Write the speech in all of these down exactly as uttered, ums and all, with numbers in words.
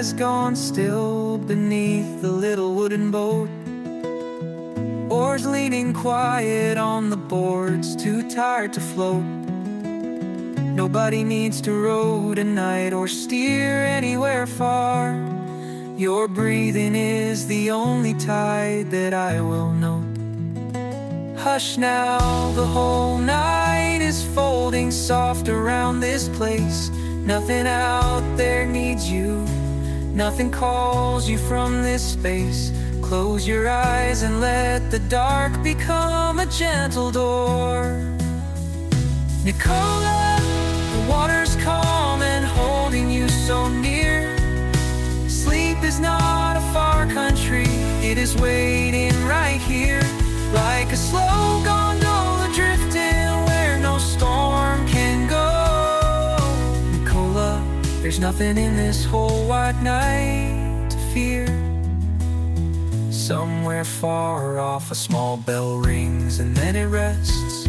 lies gone still beneath the little wooden boat. Oars leaning quiet on the boards, too tired to float. Nobody needs to row tonight or steer anywhere far. Your breathing is the only tide that I will know. Hush now, the whole night is folding soft around this place. Nothing out there needs you, nothing calls you from this space. Close your eyes and let the dark become a gentle door. Nicola, the water's calm and holding you so near. Sleep is not a far country, it is waiting right here. Like a slow gondola drifting where no storm can go. Nicola, there's nothing in this whole wide night to fear. Somewhere far off a small bell rings and then it rests.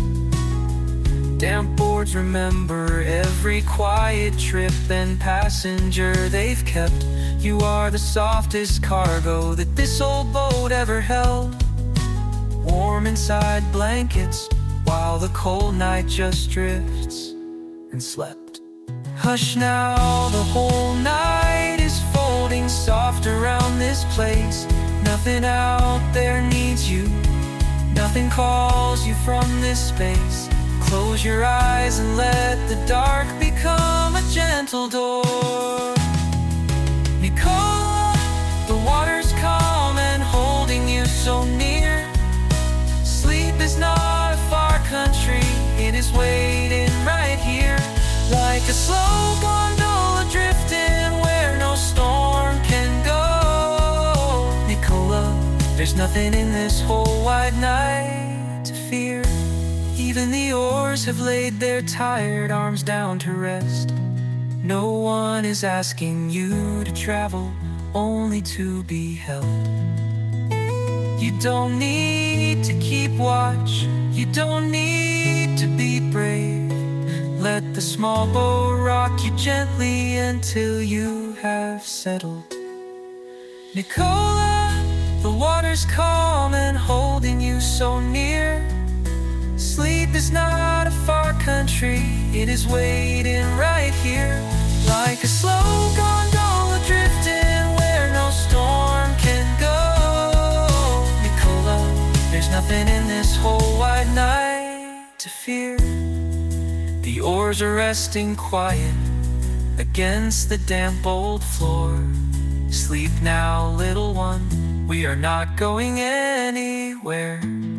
Damp boards remember every quiet trip and passenger they've kept. You are the softest cargo that this old boat ever held. Warm inside blankets while the cold night just drifts and slept. Hush now, the whole night is folding soft around this place. Nothing out there needs you, nothing calls you from this space. Close your eyes and let the dark become a gentle door. Nicola, the water's calm and holding you so near. Sleep is not a far country, it is waiting right here. Like a slow gondola drifting where no storm can go. Nicola, there's nothing in this whole wide night to fear. Even the oars have laid their tired arms down to rest. No one is asking you to travel, only to be held. You don't need to keep watch, you don't need to be brave. Let the small boat rock you gently until you have settled. Nicola, the water's calm and holding you so near. Sleep is not a far country, it is waiting right here. Like a slow gondola drifting where no storm can go. Nicola, there's nothing in this whole wide night to fear. The oars are resting quiet against the damp old floor. Sleep now, little one, we are not going anywhere.